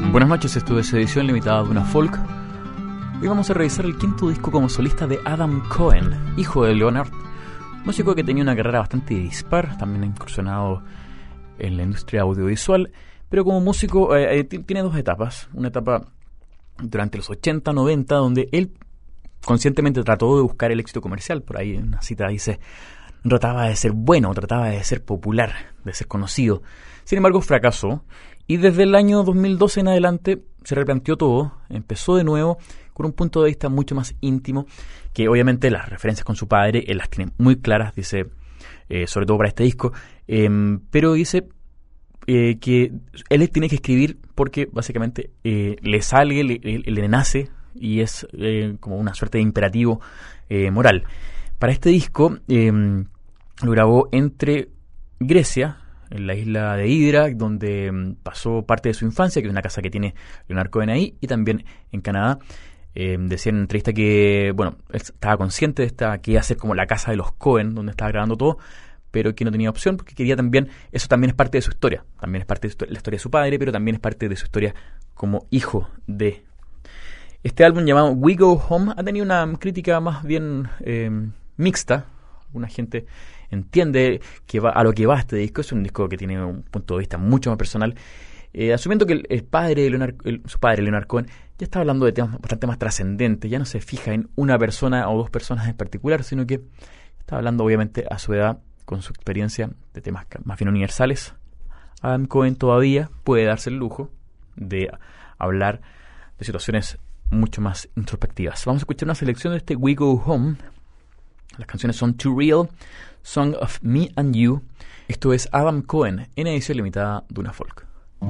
Buenas noches, esto es edición limitada de una folk. Hoy vamos a revisar el quinto disco como solista de Adam Cohen, hijo de Leonard, músico que tenía una carrera bastante dispar, también ha incursionado en la industria audiovisual, pero como músico tiene dos etapas. Una etapa durante los 80, 90, donde él conscientemente trató de buscar el éxito comercial. Por ahí en una cita dice: trataba de ser bueno, trataba de ser popular, de ser conocido. Sin embargo, fracasó. Y desde el año 2012 en adelante se replanteó todo, empezó de nuevo con un punto de vista mucho más íntimo, que obviamente las referencias con su padre él las tiene muy claras, dice, sobre todo para este disco, pero dice que él tiene que escribir porque básicamente le sale, le nace y es como una suerte de imperativo moral. Para este disco lo grabó entre Grecia, en la isla de Hydra, donde pasó parte de su infancia, que es una casa que tiene Leonard Cohen ahí, y también en Canadá. Decía en una entrevista que, bueno, él estaba consciente de que iba a ser como la casa de los Cohen, donde estaba grabando todo, pero que no tenía opción, porque quería también, eso también es parte de su historia, también es parte de la historia de su padre, pero también es parte de su historia como hijo de. Este álbum llamado We Go Home ha tenido una crítica más bien mixta. Alguna gente entiende a lo que va este disco. Es un disco que tiene un punto de vista mucho más personal, asumiendo que su padre Leonard Cohen ya está hablando de temas bastante más trascendentes, ya no se fija en una persona o dos personas en particular, sino que está hablando obviamente a su edad, con su experiencia, de temas más bien universales. Adam Cohen todavía puede darse el lujo de hablar de situaciones mucho más introspectivas. Vamos a escuchar una selección de este We Go Home. Las canciones son Too Real, Song of Me and You. Esto es Adam Cohen en edición limitada de una folk.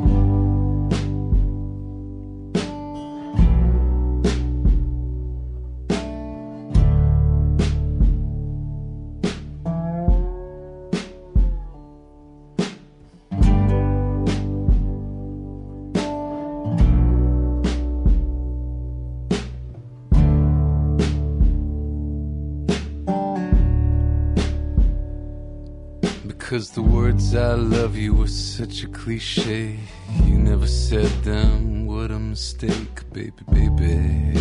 Because the words I love you were such a cliche. You never said them, what a mistake, baby, baby.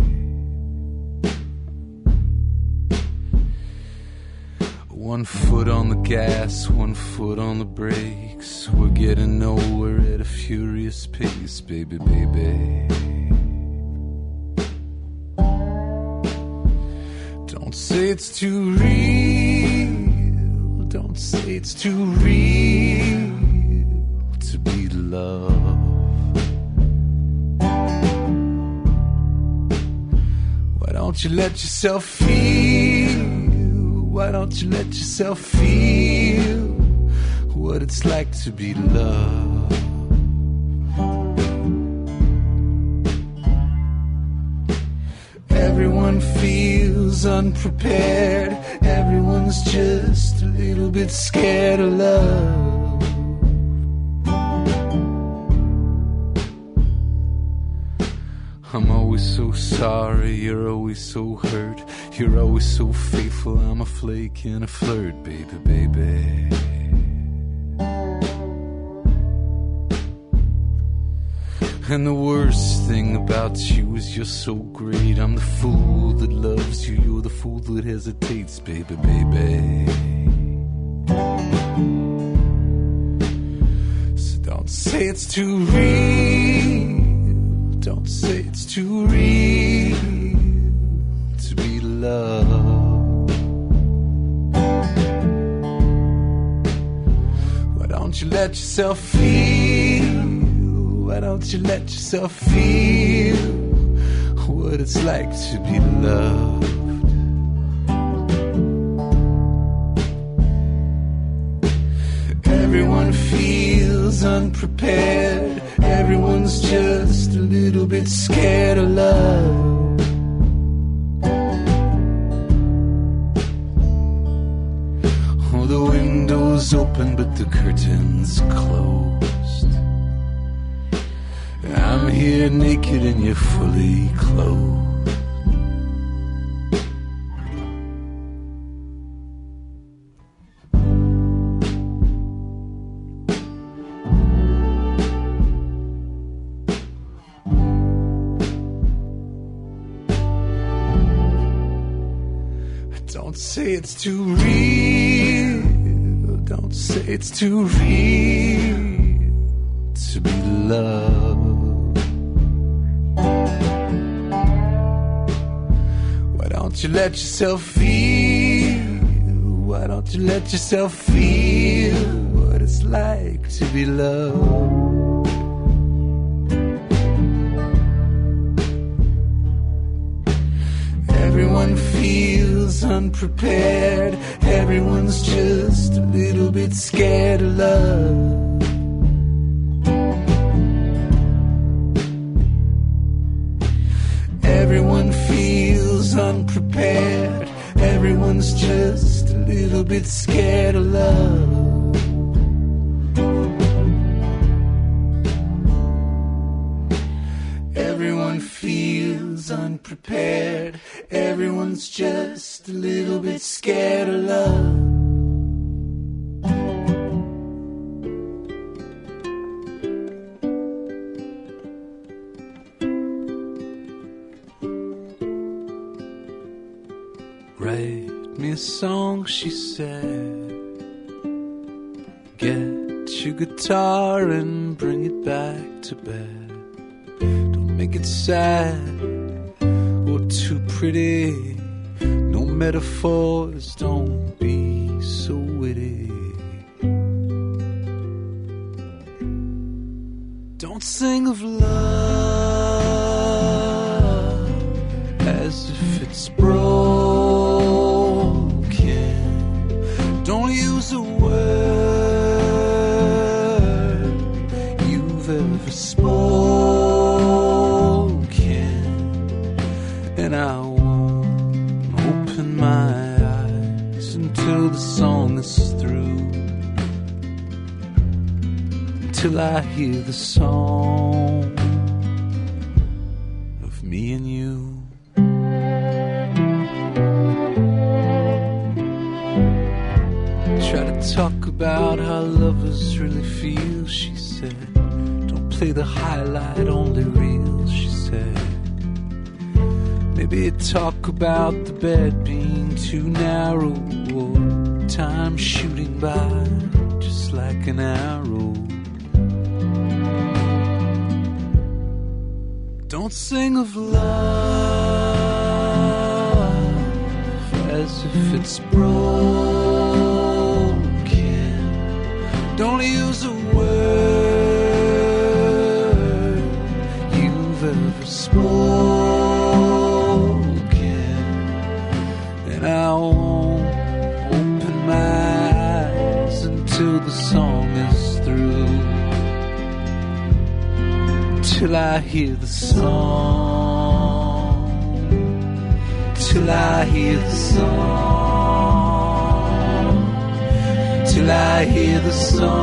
One foot on the gas, one foot on the brakes. We're getting nowhere at a furious pace, baby, baby. Don't say it's too real. Don't say it's too real to be loved. Why don't you let yourself feel? Why don't you let yourself feel what it's like to be loved? Everyone feels unprepared. Everyone's just a little bit scared of love. I'm always so sorry, you're always so hurt. You're always so faithful, I'm a flake and a flirt, baby, baby. And the worst thing about you is you're so great. I'm the fool that loves you, you're the fool that hesitates, baby, baby. So don't say it's too real. Don't say it's too real to be loved. Why don't you let yourself feel? Why don't you let yourself feel what it's like to be loved? Everyone feels unprepared. Everyone's just a little bit scared of love. Oh, the window's open but the curtain's closed. I'm here naked and you're fully clothed. Don't say it's too real. Don't say it's too real to be loved. Why don't you let yourself feel? Why don't you let yourself feel what it's like to be loved? Everyone feels unprepared. Everyone's just a little bit scared of love. Everyone feels unprepared. Everyone's just a little bit scared of love. Everyone feels unprepared. Everyone's just a little bit scared of love. Write me a song, she said. Get your guitar and bring it back to bed. Don't make it sad or too pretty. No metaphors, don't be so witty. Don't sing of love as if it's broken. Don't use a word you've ever spoken, and I won't open my eyes until the song is through, until I hear the song of me and you. Try to talk about how lovers really feel, she said. Don't play the highlight, only reel, she said. Maybe talk about the bed being too narrow, or time shooting by just like an arrow. Don't sing of love as if it's broken. Don't use a word you've ever spoken, and I won't open my eyes until the song is through, till I hear the song, till I hear the song, till I hear the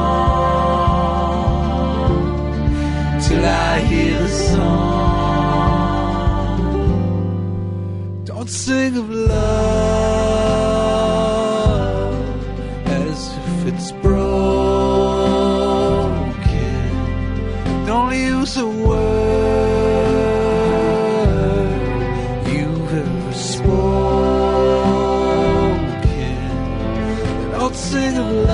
song, till I hear the song. Don't sing of love as if it's broken. Don't use a word you've ever spoken. Don't sing of love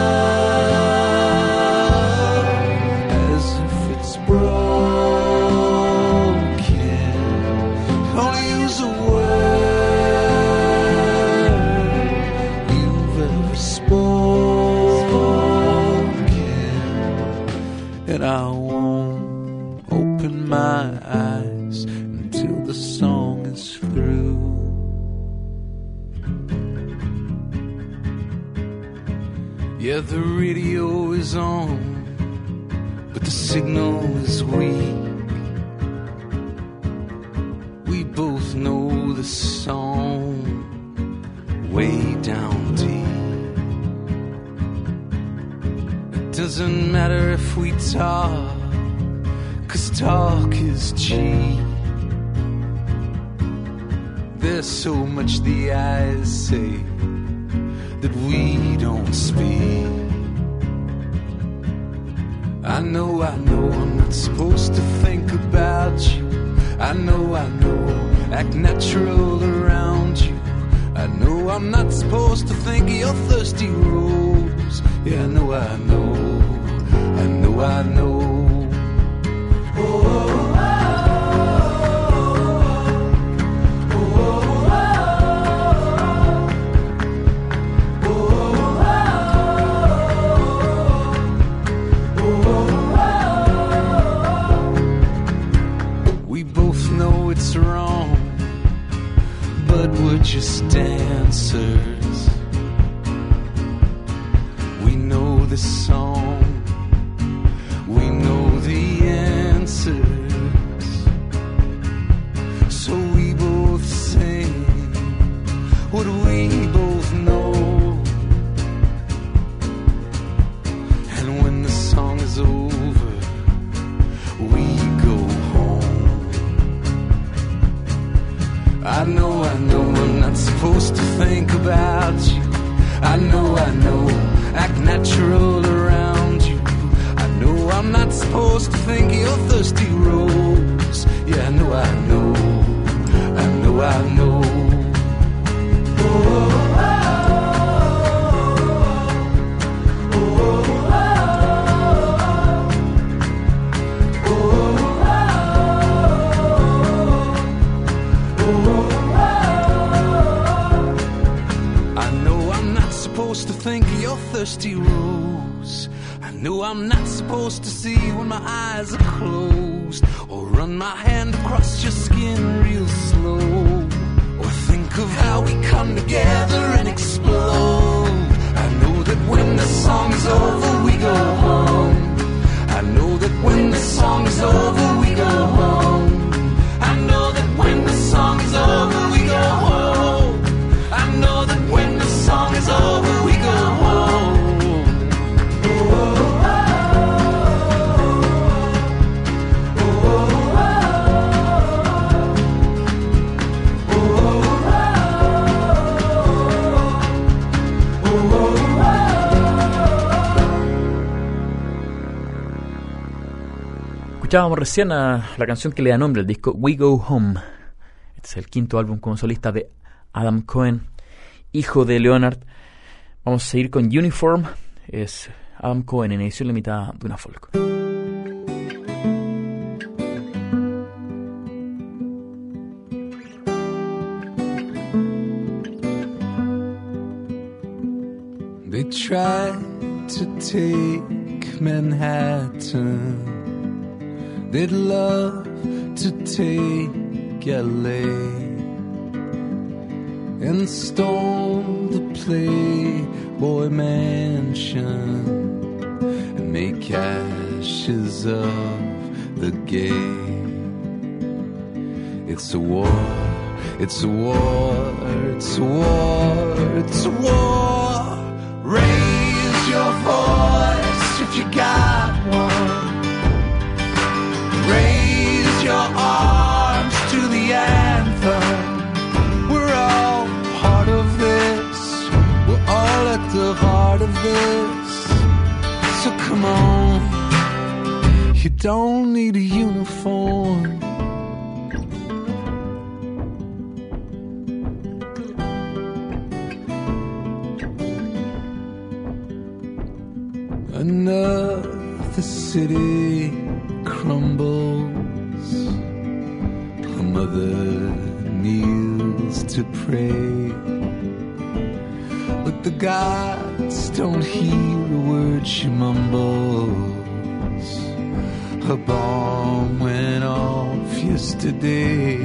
as if it's broken. Don't use a word you've ever spoken, and I won't open my eyes until the song is through. Yeah, the radio is on, but the signal is weak. We both know the song way down deep. It doesn't matter if we talk, 'cause talk is cheap. There's so much the eyes say that we don't speak. I know I'm not supposed to think about you. I know, act natural around you. I I know I'm not supposed to think of your thirsty rose. Yeah, I know, I know, I know, I know. Oh, wrong, but we're just dancers. We know the song, we know the answers, so we both sing what we both know. And when the song is over, we go home. I know I'm not supposed to think about you. I know, act natural around you. I know I'm not supposed to think of your thirsty rose. Yeah, I know, I know, I know, I know. Oh, to think of your thirsty rose. I know I'm not supposed to see when my eyes are closed, or run my hand across your skin real slow, or think of how we come together and explode. I know that when the song's over we go home. I know that when the song's over we go home. I know that when the song's over we go home. I know that when the song is over we go home. Escuchábamos recién la canción que le da nombre al disco, We Go Home. Este es el quinto álbum como solista de Adam Cohen, hijo de Leonard. Vamos a seguir con Uniform. Es Adam Cohen en edición limitada de una folk. They tried to take Manhattan. They'd love to take LA and storm the Playboy Mansion and make ashes of the gay. It's a war, it's a war, it's a war, it's a war. Raise your voice if you got one. Raise your arms to the anthem. We're all part of this. We're all at the heart of this. So come on, you don't need a uniform. Another city crumbles, a mother kneels to pray, but the gods don't hear a word she mumbles. Her bomb went off yesterday,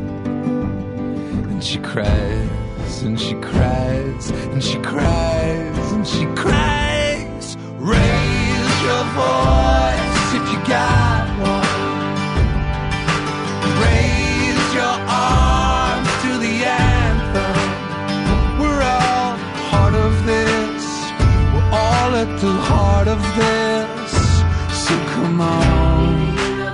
and she cries, and she cries, and she cries, and she cries. Raise your voice if you got one. Raise your arms to the anthem. We're all part of this. We're all at the heart of this. So come on.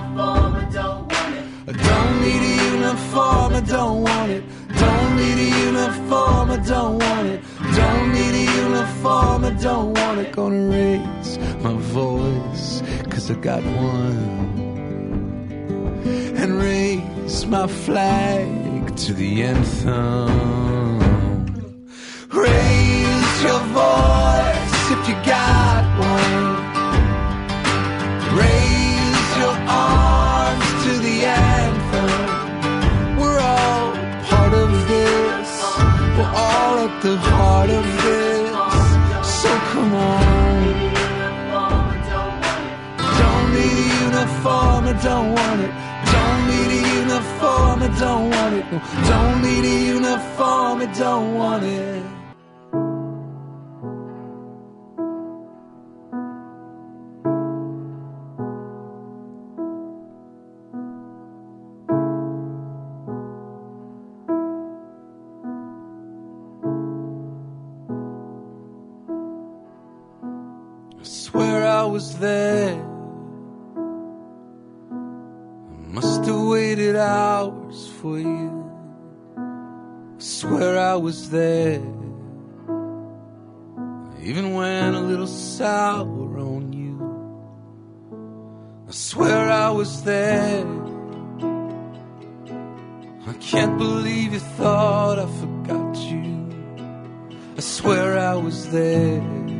I don't need a uniform, I don't want it. Don't need a uniform, I don't want it. Don't need a uniform, I don't want it. Gonna raise my voice, 'cause I got one. And raise my flag to the anthem. don't want it. Don't need a uniform, I don't want it. No, don't need a uniform, I don't want it. I swear I was there. I must have waited hours for you. I swear I was there. I even went a little sour on you. I swear I was there. I can't believe you thought I forgot you. I swear I was there.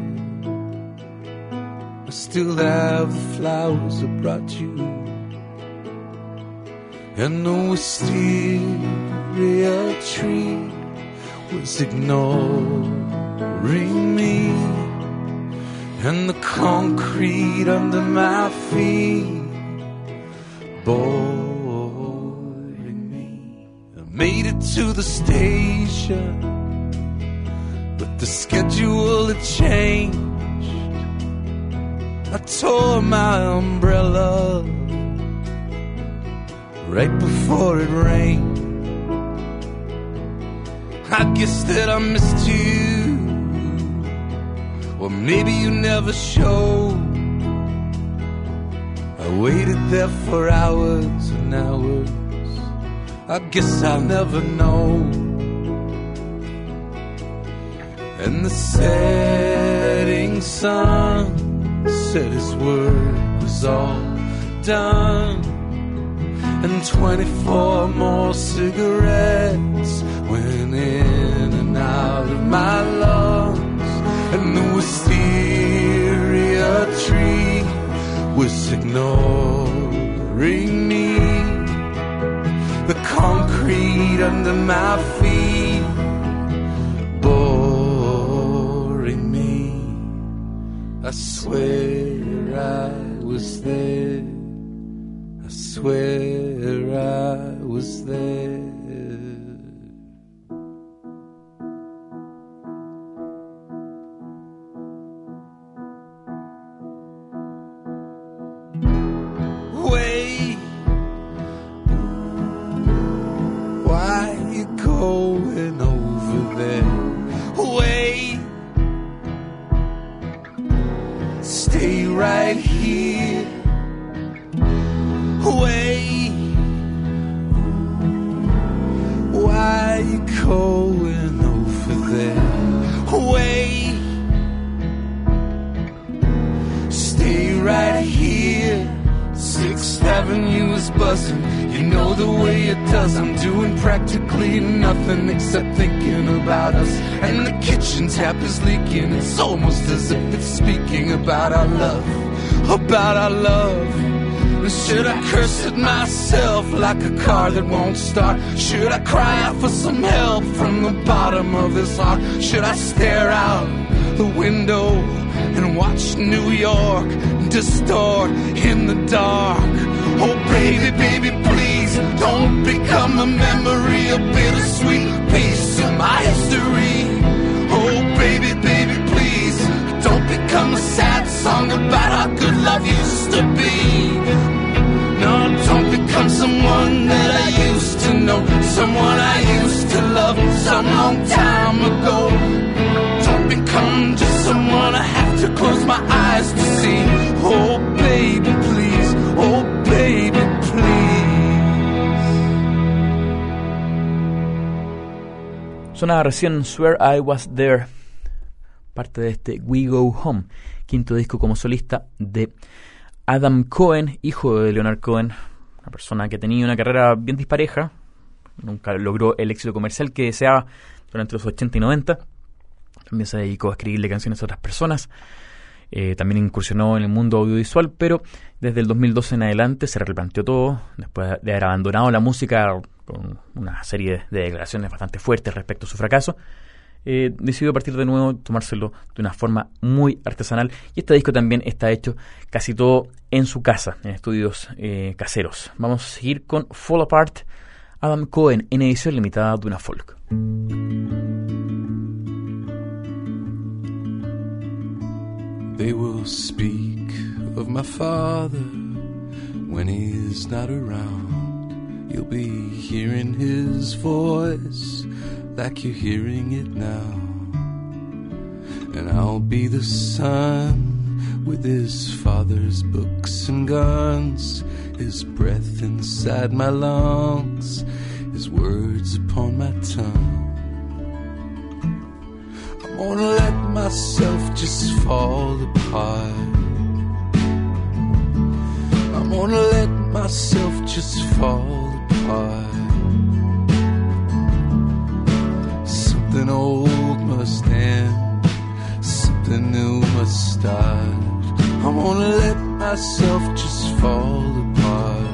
I still have the flowers I brought you. And the wisteria tree was ignoring me. And the concrete under my feet boring me. I made it to the station, but the schedule had changed. I tore my umbrella right before it rained. I guess that I missed you, or maybe you never showed. I waited there for hours and hours. I guess I'll never know. And the setting sun said his work was all done. And 24 more cigarettes went in and out of my lungs. And the wisteria tree was ignoring me. The concrete under my feet boring me. I swear I was there. I swear I was there. Wait, why you going over there? Wait, stay right here. Wait, why you going over there? Wait, stay right here. 6th Avenue is buzzing, you know the way it does. I'm doing practically nothing except thinking about us. And the kitchen tap is leaking, it's almost as if it's speaking about our love, about our love. Should I curse at myself like a car that won't start? Should I cry out for some help from the bottom of this heart? Should I stare out the window and watch New York distort in the dark? Oh baby, baby, please don't become a memory, a bittersweet piece of my history. Oh baby, baby, please don't become a sad song about how good love used to be. No, don't become someone that I used to know, someone I used to love some long time ago. Don't become just someone I have to close my eyes to see. Oh baby, please, oh baby, please. Sonaba recién Swear I Was There, parte de este We Go Home, quinto disco como solista de Adam Cohen, hijo de Leonard Cohen, una persona que tenía una carrera bien dispareja, nunca logró el éxito comercial que deseaba durante los 80 y 90. También se dedicó a escribirle canciones a otras personas. También incursionó en el mundo audiovisual, pero desde el 2012 en adelante se replanteó todo, después de haber abandonado la música con una serie de declaraciones bastante fuertes respecto a su fracaso. decidió partir de nuevo, tomárselo de una forma muy artesanal, y este disco también está hecho casi todo en su casa, en estudios caseros. Vamos a seguir con Fall Apart, Adam Cohen, en edición limitada de una folk. They will speak of my father when he's not around. You'll be hearing his voice like you're hearing it now. And I'll be the son with his father's books and guns, his breath inside my lungs, his words upon my tongue. I'm gonna let myself just fall apart. I'm gonna let myself just fall apart. Something old must end, something new must start. I'm gonna let myself just fall apart.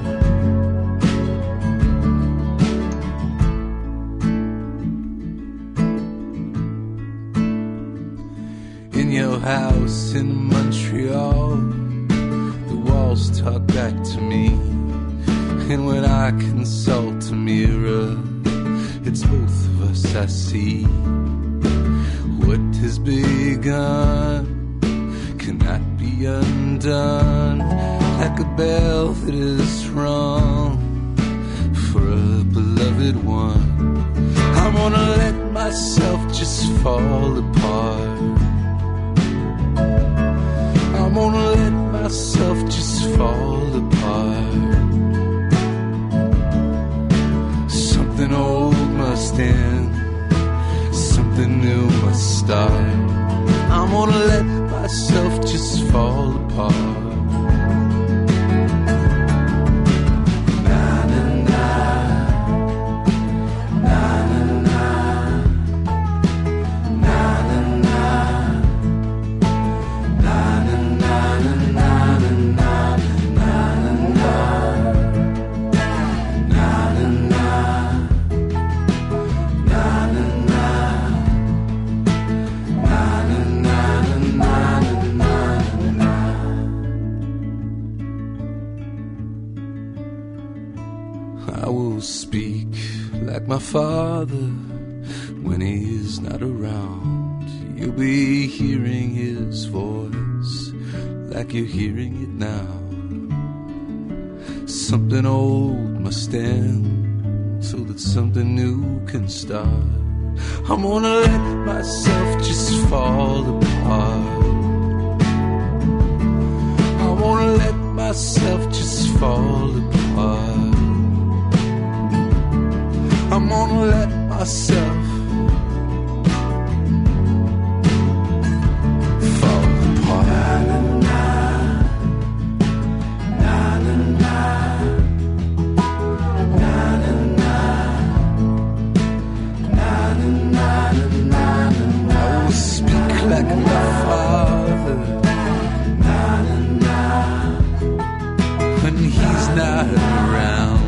In your house in Montreal, the walls talk back to me. And when I consult a mirror, it's both of us I see. What has begun cannot be undone, like a bell that is rung for a beloved one. I'm gonna let myself just fall apart. I'm gonna let myself just fall apart. Something old must end, something new must start. I'm gonna let myself just fall apart. My father, when he's not around, you'll be hearing his voice like you're hearing it now. Something old must end so that something new can start. I'm gonna let myself just fall apart. I wanna let myself just fall apart. I'm gonna let myself fall apart. I will speak like my father when he's not around.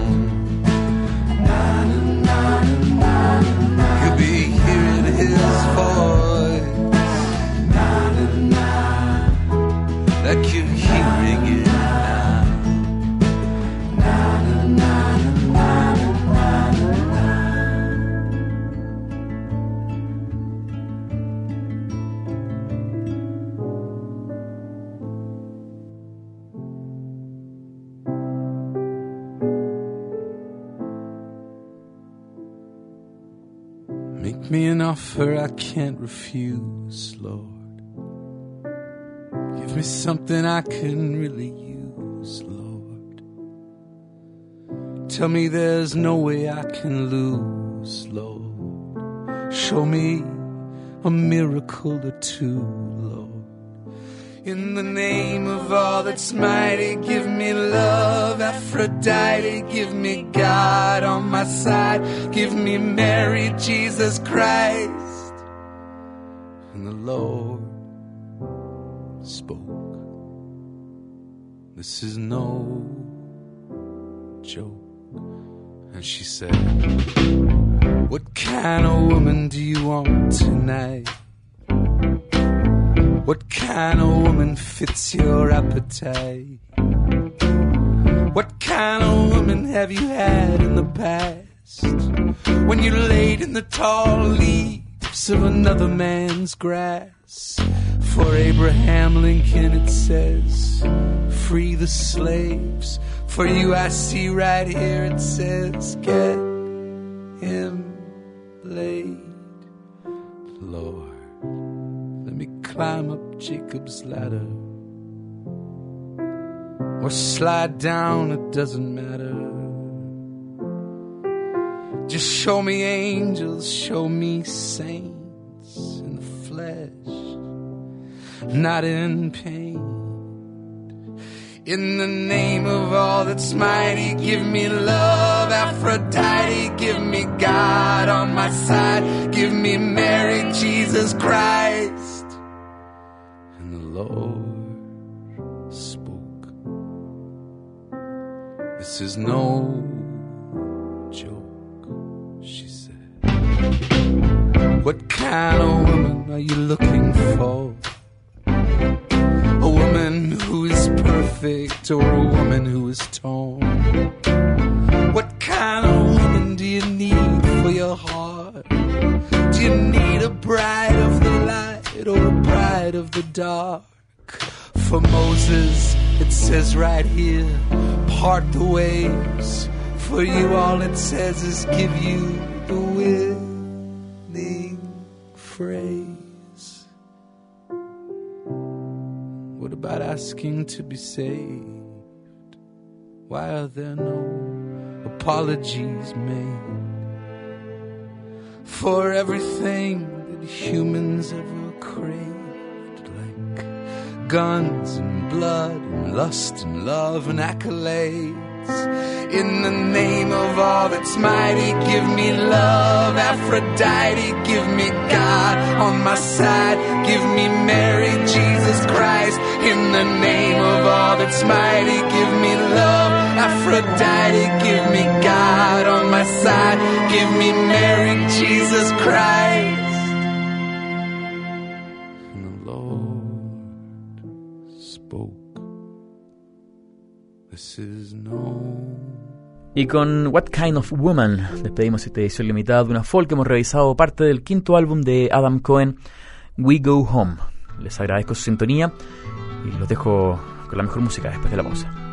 Like you're hearing it now. Make me an offer I can't refuse, Lord. Give me something I can really use, Lord. Tell me there's no way I can lose, Lord. Show me a miracle or two, Lord. In the name of all that's mighty, give me love, Aphrodite. Give me God on my side. Give me Mary, Jesus Christ. And the Lord spoke. This is no joke. And she said, What kind of woman do you want tonight? What kind of woman fits your appetite? What kind of woman have you had in the past? When you laid in the tall leaves of another man's grass. For Abraham Lincoln it says, free the slaves. For you I see right here it says, get him laid. Lord, let me climb up Jacob's ladder, or slide down, it doesn't matter. Just show me angels, show me saints in the flesh, not in pain. In the name of all that's mighty, give me love, Aphrodite. Give me God on my side. Give me Mary, Jesus Christ. And the Lord spoke. This is no joke, she said. What kind of woman are you looking for? A woman who is perfect, or a woman who is torn? What kind of woman do you need for your heart? Do you need a bride of the light or a bride of the dark? For Moses, it says right here, part the waves. For you, all it says is give you the winning phrase. What about asking to be saved? Why are there no apologies made for everything that humans ever craved? Like guns and blood and lust and love and accolades. In the name of all that's mighty, give me love, Aphrodite. Give me God on my side. Give me Mary, Jesus Christ. In the name of all that's mighty, give me love, Aphrodite. Give me God on my side. Give me Mary, Jesus Christ. And the Lord spoke. This is no. Y con What Kind of Woman despedimos esta edición limitada de una folk. Hemos revisado parte del quinto álbum de Adam Cohen, We Go Home. Les agradezco su sintonía y los dejo con la mejor música después de la pausa.